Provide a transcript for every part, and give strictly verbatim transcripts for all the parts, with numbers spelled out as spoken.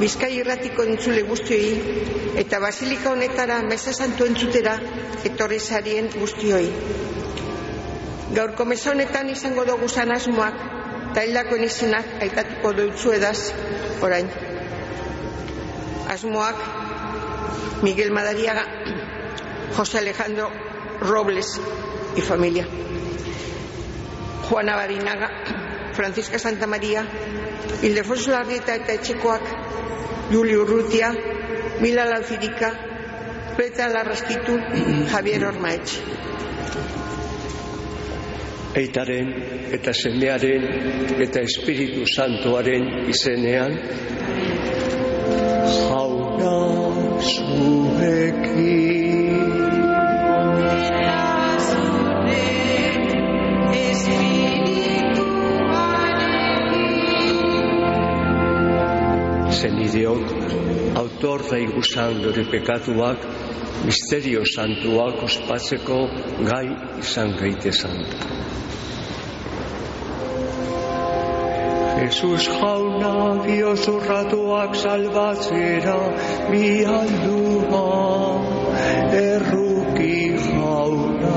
Bizkai irratiko entzule guztioi eta basilika honetara meza santu entzutera etorri zarien guztioi. Gaurko meza honetan izango dugu asmoak eta hildakoen izenak aitatuko deutzu edaz orain. Asmoak Miguel Madariaga, José Alejandro Robles y familia, Juana Barinaga, Francisca Santa María, Ildefonso Larrieta eta etxekoak, Juli Urrutia, Mila Alfirika, Petra Larraskitu, Javier Ormaetxe. Aitaren eta semearen eta Espiritu Santuaren izenean, jauna zurekin. Zenideok, autor da igusan dore pekatuak, misterio santuak ospatzeko gai izan gaitezan. Jesus jauna biozurratuak salbatzera bialdua, erruki jauna.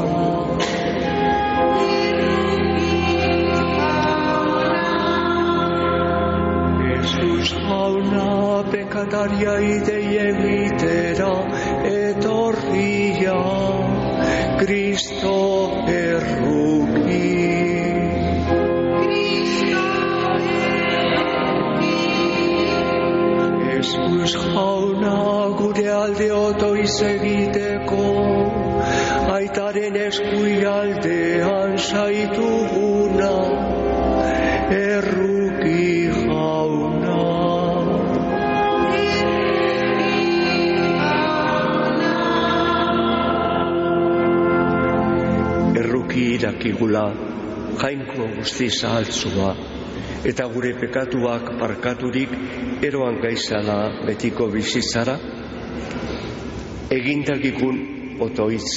Jesus jauna pekataria idei egitera etorria, Kristo erruki. Jesus jauna gure alde otoiz egiteko, aitaren eskuialdean zaituguna, erruki jauna. Erruki irakigula, jainko guzti zahaltzua, eta gure pekatuak barkaturik eroan gaizala betiko bizitzara, egindakikun otoitz.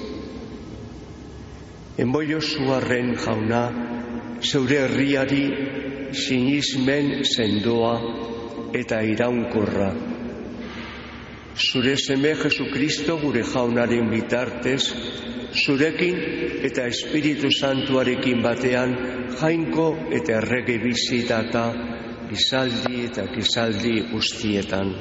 Enboio zuarren jauna, zeure herriari sinismen sendoa eta iraunkorra. Zure seme Jesukristo gure jaunaren bitartez, zurekin eta Espiritu Santuarekin batean jainko eta errege bizitata gizaldi eta gizaldi guztietan.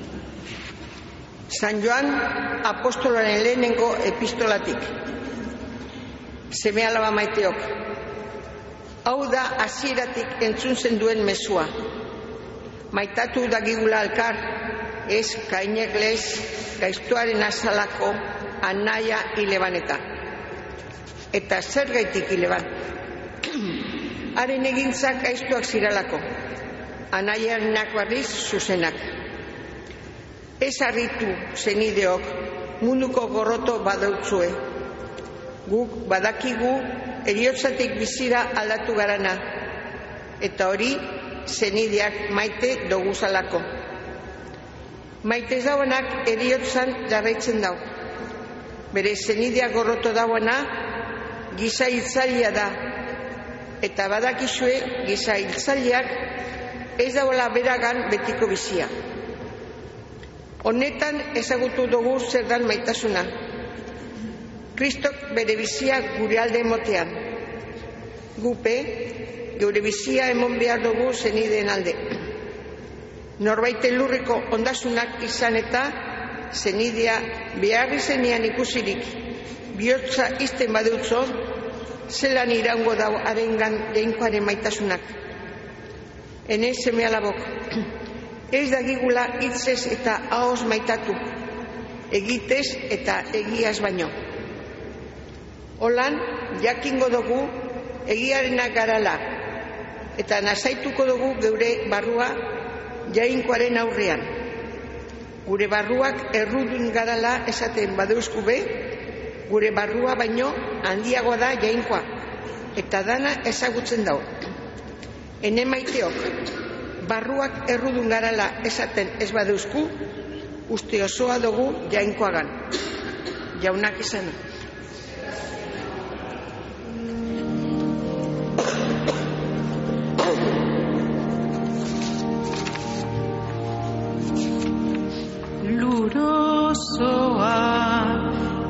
San Joan apostolaren lehenengo epistolatik. Seme alaba maiteok. Hau da hasieratik entzun zenduen mezua. Maitatu dagigula alkar, ez kainegles gaiztuaren azalako anaia hilebaneta. Eta zer gaitik hileban? Haren egintzak gaiztuak ziralako, anaiarenak barriz zuzenak. Ez harritu zenideok munduko gorroto badautzue. Guk badakigu eriotzatik bizira aldatu garana, eta hori zenideak maite doguzalako. Maite dauanak eriotzan jarraitzen dau. Bere zenideak gorroto dauana giza hiltzailea da, eta badakizue giza hiltzaileak ez dagoela beragan betiko bizia. Honetan ezagutu dugu zer dan maitasuna. Kristok bere bizia gure alde emotean. Gupe, geure bizia emon behar dugu zenideen alde. Norbait lurriko ondasunak izan eta zenidea beharri zenean ikusirik, bihotza izten badutzo, zelan iraungo dau arengan jainkoaren maitasunak. Ene seme alabok, ez dagigula hitzez eta ahoz maitatu, egitez eta egiaz baino. Holan, jakingo dugu egiarenak garala, eta nazaituko dugu geure barrua jainkoaren aurrean. Gure barruak errudun garala esaten badeuzku be, gure barrua baino handiagoa da jainkoa, eta dana ezagutzen dau. Ene maiteok, barruak errudun garala esaten ez badeuzku, uste osoa dugu jainkoagan. Jaunak izan.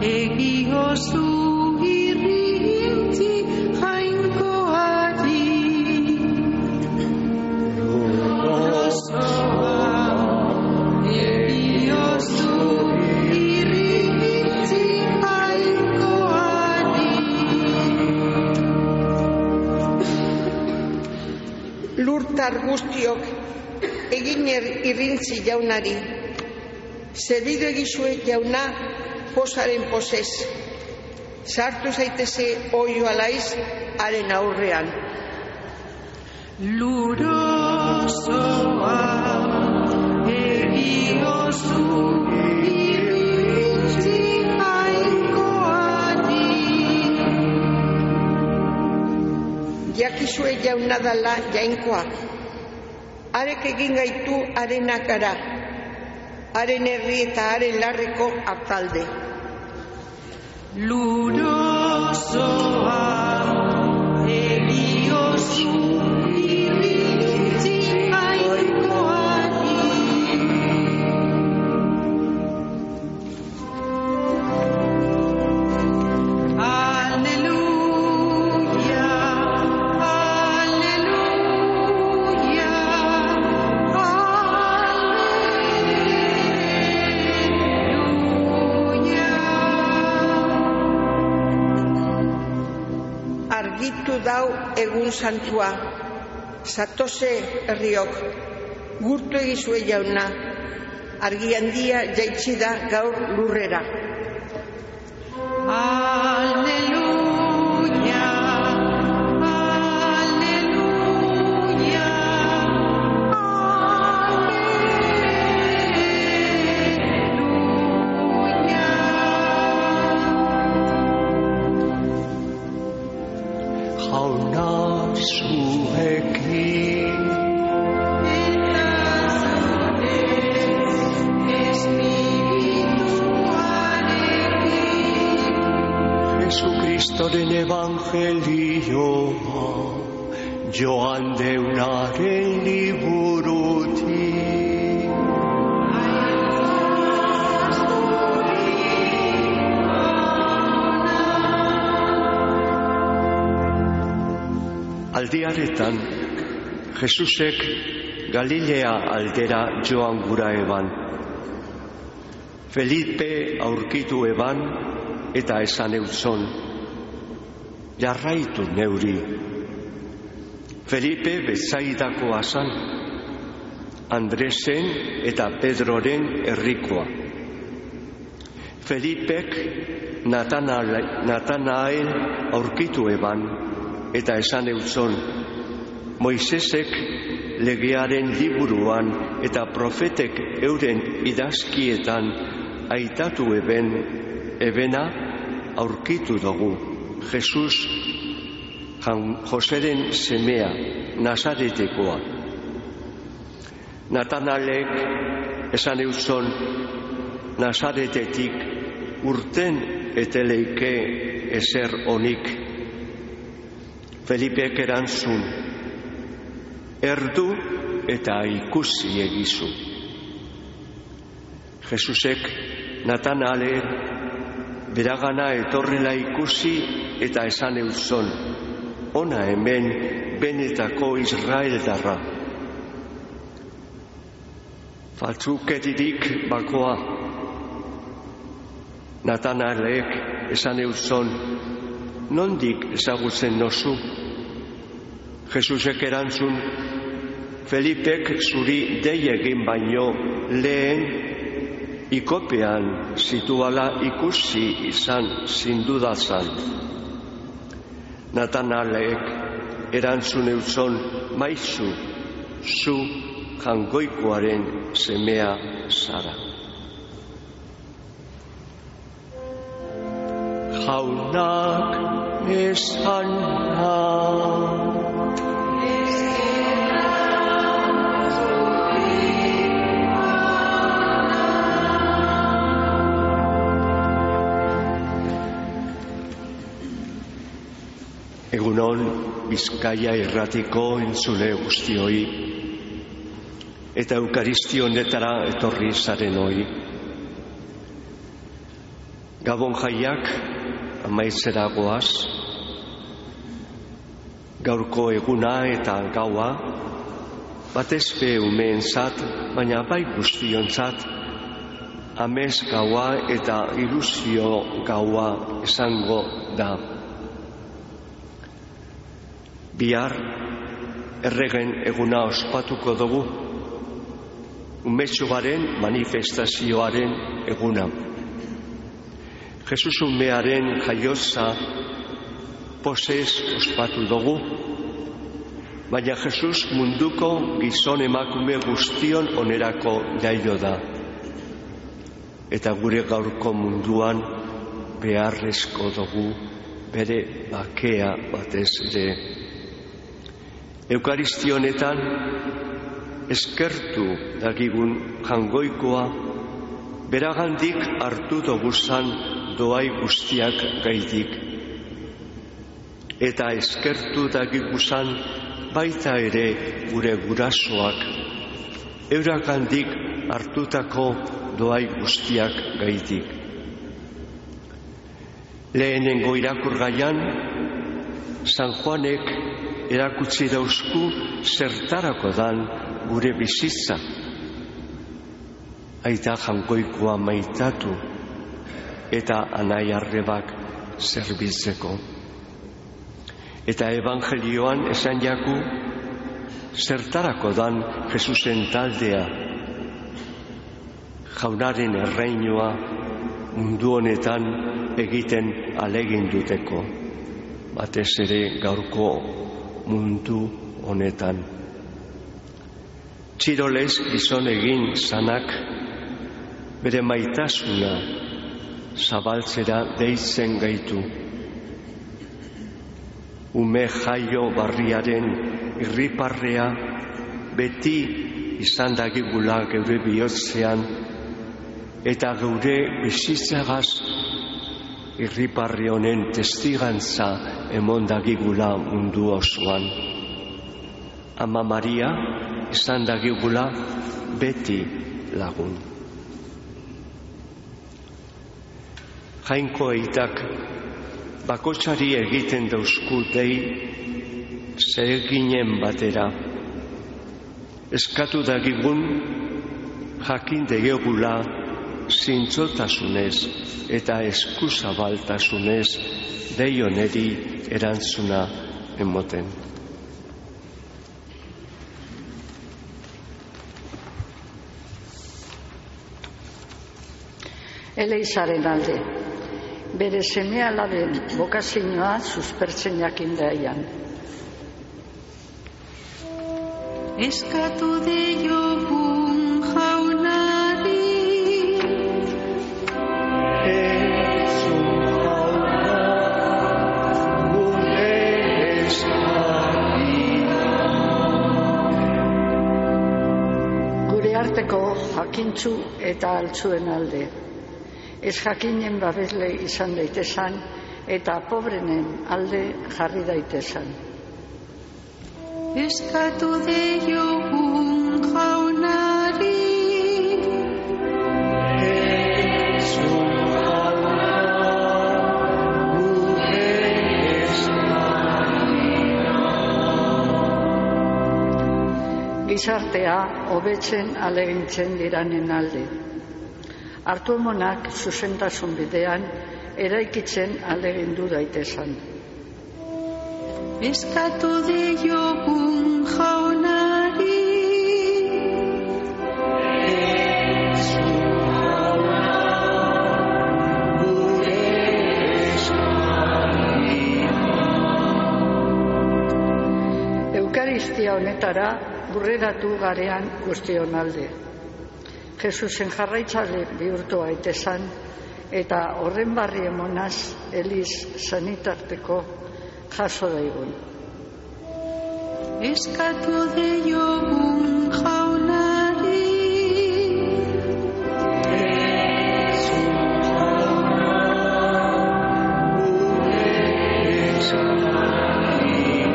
egiozu irrintzi jainkoari. Lurrosoa, egiozu irrintzi jainkoari. Lurtar guztiok egin irrintzi jaunari, zerbidu egizue jauna posaren posez, sartu zaiteze oio alaiz haren aurrean. Lurrosoa, egiozu irrintzi jainkoari. Jakizue jauna dala jainkoa, harek egin gaitu harenak gara, haren herri eta haren larreko aptalde. Lurrosoa, egiozu irrintzi jainkoari. Alleluia, alleluia, alleluia. Argitu dau egun santua, zatoze herriok, gurtu egizue jauna, argi handia jaitsi da gaur lurrera. Alleluia, alleluia, alleluia. Jauna zuekin, Eta zure espirituarekin. Jesukristoren evangelioa, joan deunaren liburutik. Aldiaretan, Jesusek Galilea aldera joan gura eban. Felipe aurkitu eban eta esan eutzon, jarraitu neuri. Felipe Betsaidakoa zan, Andresen eta Pedroren herrikoa. Felipek Natanael aurkitu eban eta esan eutzon, Moisesek legearen liburuan eta profetek euren idazkietan aitatu eben, ebena aurkitu dugu, Jesus, Joseren semea, Nazaretekoa. Natanaelek esan eutzon, Nazaretetik urten eteleike ezer onik. Felipek erantzun, erdu eta ikusi egizu. Jesusek Natanael beragana etorrela ikusi eta esan eutzon, ona hemen benetako Israeldarra. Faltzukeririk bakoa. Natanaelek esan eutzon, nondik ezagutzen nozu? Jesusek erantzun, Felipek zuri dei egin baino lehen ikopean zituala ikusi izan zindudazan. Natanaelek erantzun eutzon, maizu, zu jangoikoaren semea zara. Jaunak esan Egunon, Bizkaia irratiko entzule guztioi eta Eukaristionetara etorri zarenoi. Gabon jaiak amaitzera goaz, gaurko eguna eta gaua, batez be umeentzat, baina bai guztiontzat, amez gaua eta ilusio gaua izango da. Bihar erregen eguna ospatuko dugu, umetxugaren manifestazioaren eguna. Jesus umearen jaiotza pozez ospatu dugu, baina Jesus munduko gizon emakume guztion onerako jaio da. Eta gure gaurko munduan beharrezko dugu bere bakea batez ere. Eukaristionetan eskertu dagigun jangoikoa beragandik hartu doguzan doai guztiak gaitik. Eta eskertu dagiguzan baita ere gure gurasoak, euragandik hartutako doai guztiak gaitik. Lehenengo irakurgaian, San Juanek erakutsi dauzku zertarako dan gure bizitza. Aita jangoikoa maitatu eta anai arrebak zerbitzeko. Eta evangelioan esan jaku zertarako dan Jesusen taldea, jaunaren erreinua mundu honetan egiten aleginduteko, batez ere gaurko mundu honetan. Txirolez gizon egin zanak bere maitasuna zabaltzera deitzen gaitu. Ume jaio barriaren irriparrea beti izan dagigula geure bihotzean eta geure bizitzagaz irriparri honen testigantza emon dagigula mundu osoan. Ama Maria izan dagigula beti lagun. Jainko eitak bakotsari egiten dauzku dei zereginen batera. Eskatu dagigun jakin degegula zintzotasunez eta eskuzabaltasunez dei honeri erantzuna emoten. Eleizaren alde, bere seme-alaben bokazioa suspertzen jakin daian. Eskatu diogun jaunari, Entzun jauna, gure eskaria. Gure arteko jakintzu eta altzuen alde. Ez jakinen babesle izan daitezan eta pobrenen alde jarri daitezan. eskatu diogun jaunari, Entzun jauna, gure eskaria. Gizartea hobetzen alegintzen diranen alde. Hartu emonak zuzentasun bidean eraikitzen alegindu daitezan. eskatu diogun jaunari, Entzun jauna, gure eskaria. Eukaristia honetara burreratu garean guztion alde. Jesusen jarraitzale bihurtu aitezan eta horren barri emonaz Eliz sanitarteko jaso daigun. eskatu diogun jaunari, Entzun jauna, gure eskaria.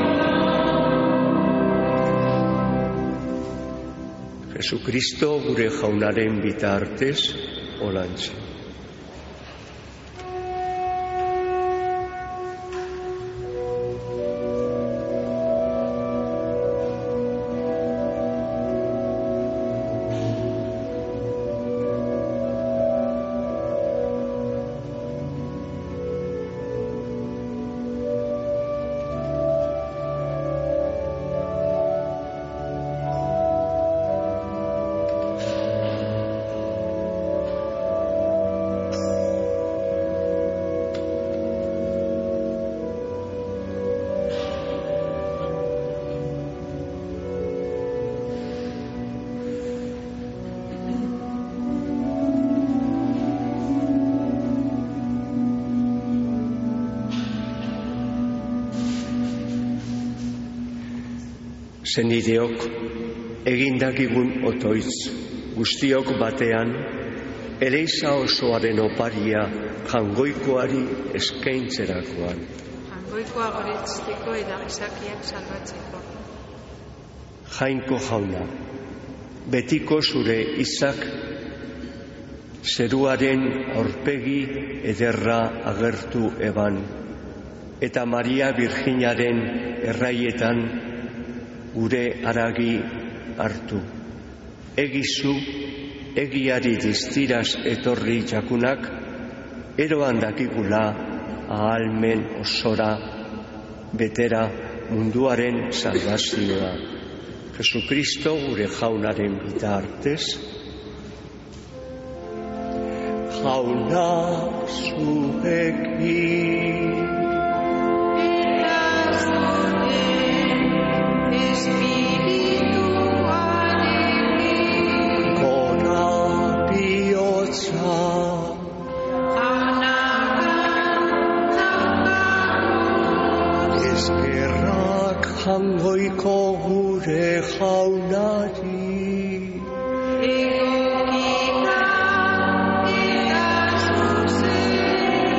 Jesucristo gure jaunaren bitartez olantxe. Zenideok, egindakigun otoitz, guztiok batean, eleiza osoaren oparia jangoikoari eskaintzerakoan. Jangoikoa goretzteko eta gizakiak salbatzeko. Jainko jauna, betiko zure izak zeruaren aurpegi ederra agertu eban, eta Maria Virginaren erraietan gure aragi hartu. Egizu, egiari diztiraz etorri jakunak, eroan dakigula ahalmen osora betera munduaren salvazioa. Jesukristo gure jaunaren bitartez, jauna zuekin. Eta zure espirituarekin. Gora bihotza. Eskerrak jangoiko gure jaunari. Egokita eta zuzen.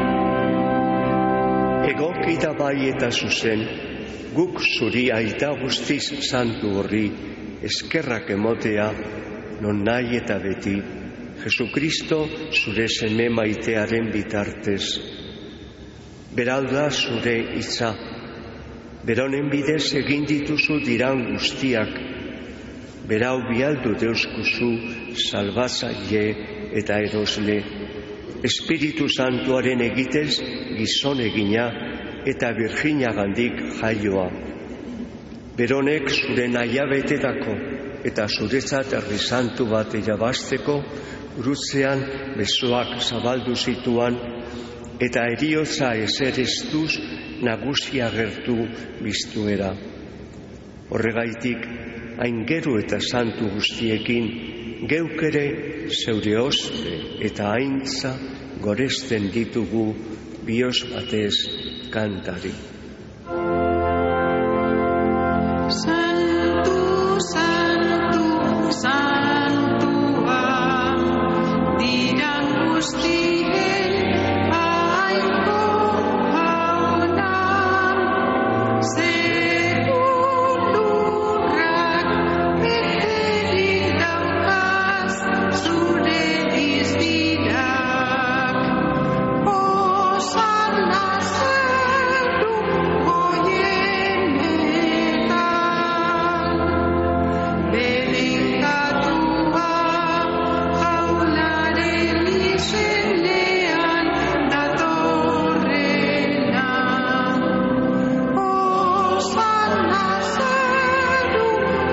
Egokita bai eta zuzen, guk zuri aita guztiz santu horri eskerrak emotea, non nahi eta beti, Jesukristo zure seme maitearen bitartez. Berau da zure hitza, beronen bidez egin dituzu diran guztiak, berau bialdu deuskuzu salbatzaile eta erosle, Espiritu Santuaren egitez gizon egina eta Virginagandik jaioa. Beronek zure nahia betetako eta zuretzat herri santu bat irabazteko gurutzean besoak zabaldu zituan eta eriotza eserestuz nagusi agertu biztuera. Horregaitik, hain geru eta santu guztiekin, geuk ere zeure ospe eta aintza goresten ditugu bihotz batez kantari. Santu, santu, santua, diran guztien aiko jauna, zerulurrak beterik daukaz zure dizdirak. Hosanna zeru goienetan, bedinkatua jaunaren izenean datorrena. Hosanna zeru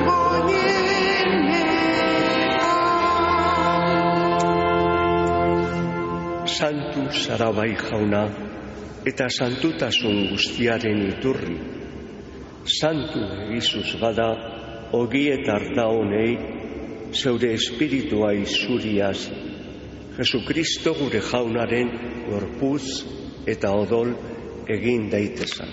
goienetan. Santu zara bai jauna, eta santutasun guztiaren iturri. Santu egizuz bada, ogi eta arda honei, zeure espiritua izuriaz, Jesukristo gure jaunaren gorputz eta odol egin daitezan.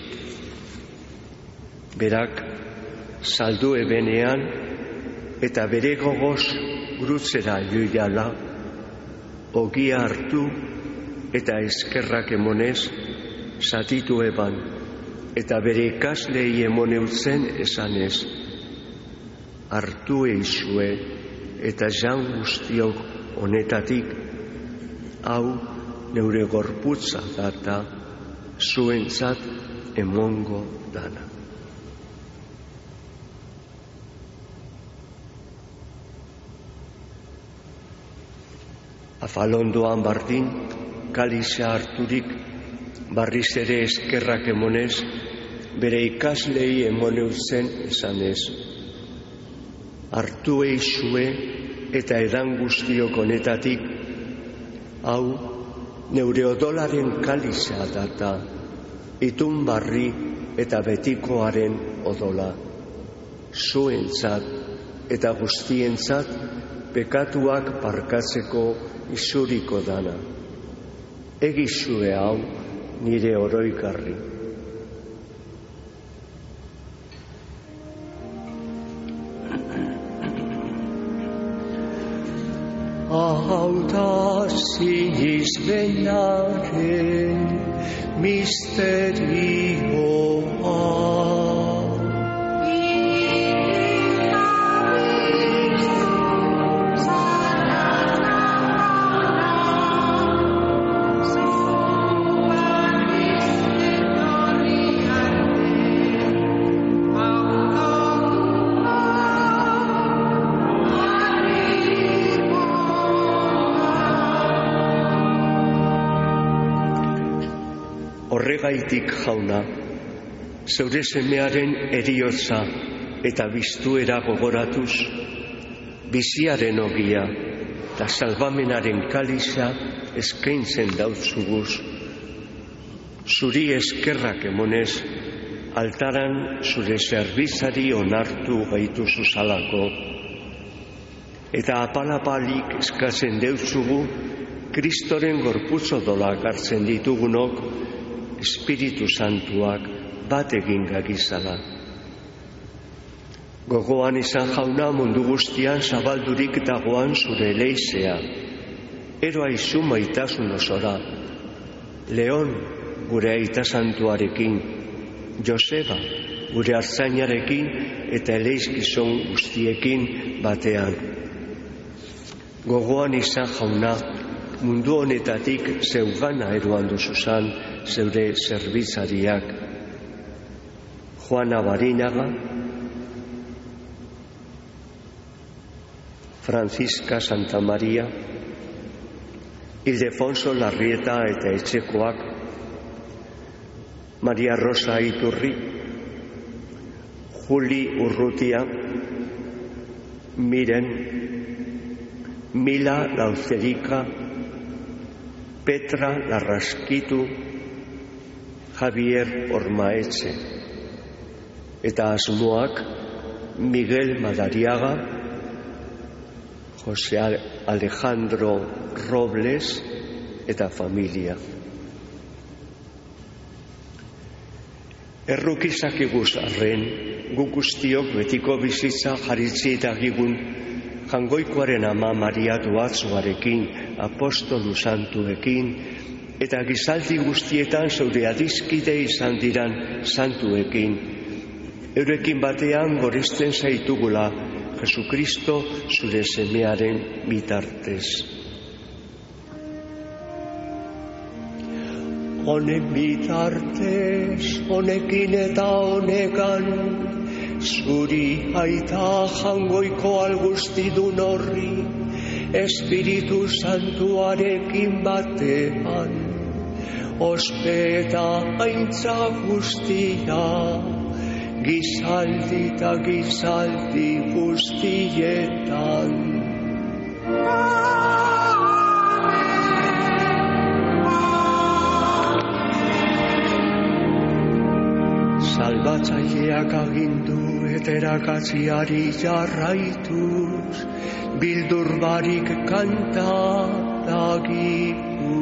Berak, saldu ebenean, eta bere gogoz gurutzera joiala, ogia hartu eta eskerrak emonez zatitu eban, eta bere ikaslei emoneutzen esanez, hartu eizue eta jan guztiok honetatik, hau neure gorputza data zuentzat emongo dana. Afalondoan bardin, kaliza harturik, barriz ere eskerrak emonez, bere ikaslei emoneutzen esanez. Hartu eizue eta edan guztiok honetatik, hau neure odolaren kaliza data, itun barri eta betikoaren odola, zuentzat eta guztientzat pekatuak barkatzeko izuriko dana. Egizue hau nire oroikarri. hau da sinismenaren misterioa. Horregaitik, Jauna, zeure semearen heriotza eta biztuera gogoratuz, biziaren ogia eta salbamenaren kaliza eskaintzen dautzuguz, zuri eskerrak emonez, altaran zure zerbitzari onartu gaituzu zalako, eta apalapalik eskatzen deutzugu Kristoren gorputz odolak hartzen ditugunok, Espiritu Santuak bat egin gagizala. Gogoan izan, Jauna, mundu guztian zabaldurik dagoan zure leizea, ero aizu maitasun osora, Leon gure aita santuarekin, Joseba gure artzainarekin eta eleizkizon guztiekin batean. Gogoan izan, Jauna, mundu honetatik zeugana eroan duzuzan zeure zerbitzariak, Juana Barinaga, Francisca Santa Maria, Ildefonso Larrieta eta etxekoak, Maria Rosa Iturri, Juli Urrutia, Miren, Mila Lauzerika, Petra Larraskitu, Javier Ormaetxe, eta asmoak Miguel Madariaga, José Alejandro Robles eta familia. Errukizakiguz arren, guk guztiok betiko bizitza jaritzi dagigun Jangoikoaren ama Maria Duatzuarekin, apostolu santuekin, eta gizaldi guztietan zeure adiskide izan diran santuekin. Eurekin batean goresten zaitugula Jesukristo zure semearen bitartez. Honen bitartez, honekin eta honekan, zuri aita jangoiko algustidun horri, Espiritu Santuarekin batean, ospe eta aintza guztia, gizaldi eta gizaldi guztietan. Salbatzaileak agindu eta erakatziari jarraituz, bildur barik kanta dagigu.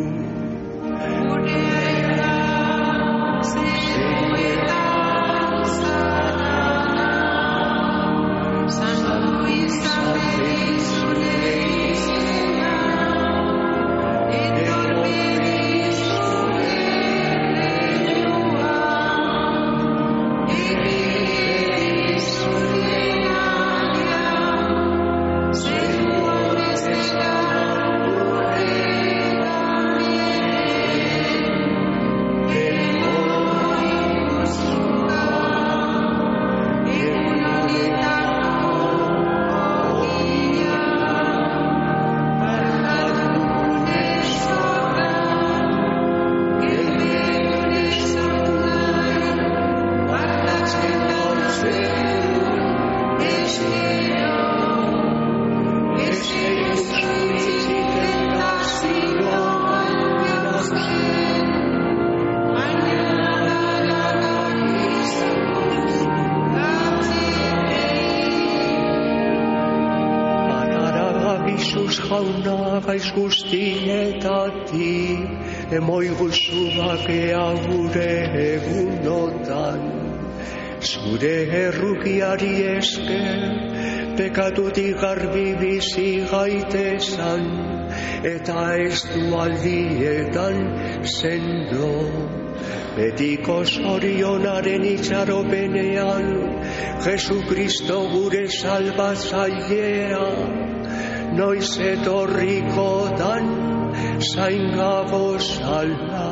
Jauna gaiz guztietatik, emoi guzu bakea gure egunotan. Zure errukiari esker, pekatutik garbi bizi gaitezan, eta ez du aldietan sendo. Betiko zorionaren itxaropenean, Jesu Kristo gure salbatzailea, noiz etorrikotan zain gabozala.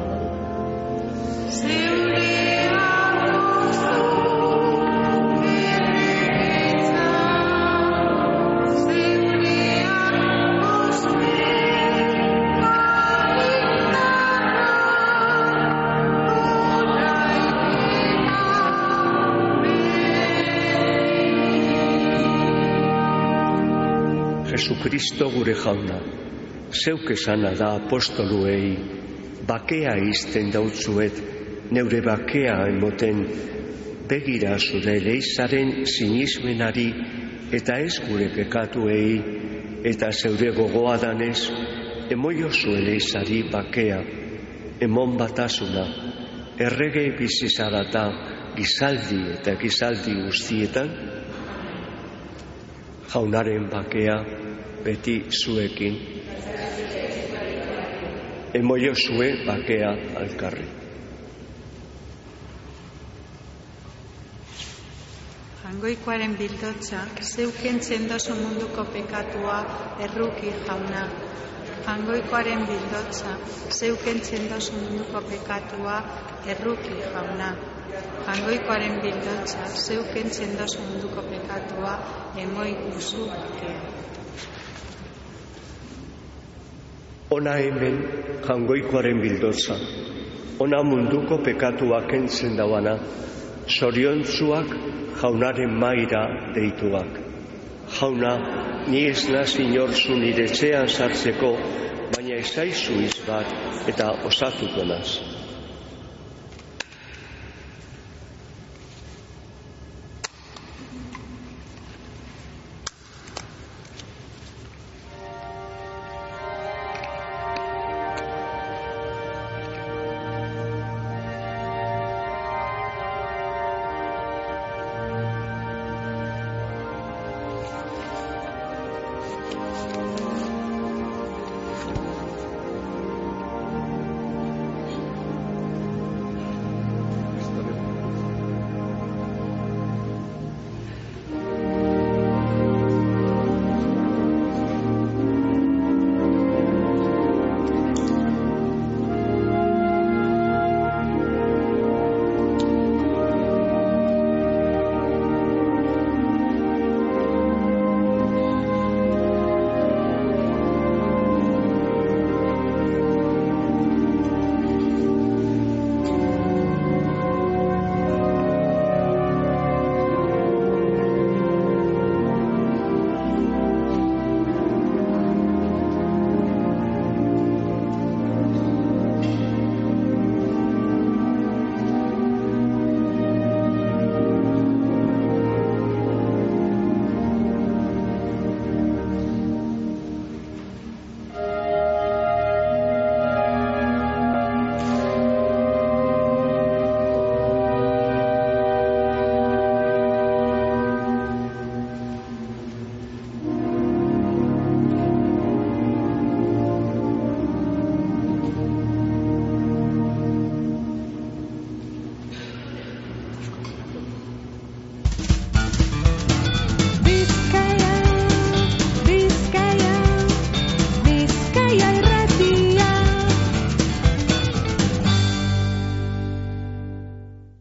Jesucristo gure jauna, zeuk esana da apostoluei, bakea izten dautzuet, neure bakea emoten, begira zure leizaren sinismenari, eta ez gure pekatuei, eta zeure gogoa danez, emoio zue leizari bakea, emon batasuna, errege bizizarata, gizaldi eta gizaldi guztietan, jaunaren bakea beti zuekin, emoio zue bakea alkarri. Jaungoikoaren bildotza, zeuken zendoso munduko pekatua erruki jauna. Jaungoikoaren bildotza, zeuken zendoso munduko pekatua erruki jauna. Jaungoikoaren bildotza, zeuken zendoso munduko pekatua emoi guzu bakea. Ona hemen jaungoikoaren bildotza, ona munduko pekatuak entzen dauana, zoriontzuak jaunaren maira deituak. Jauna, ni ez naz inorzu nire etxean sartzeko, baina ezaizu izbat eta osatuko naz.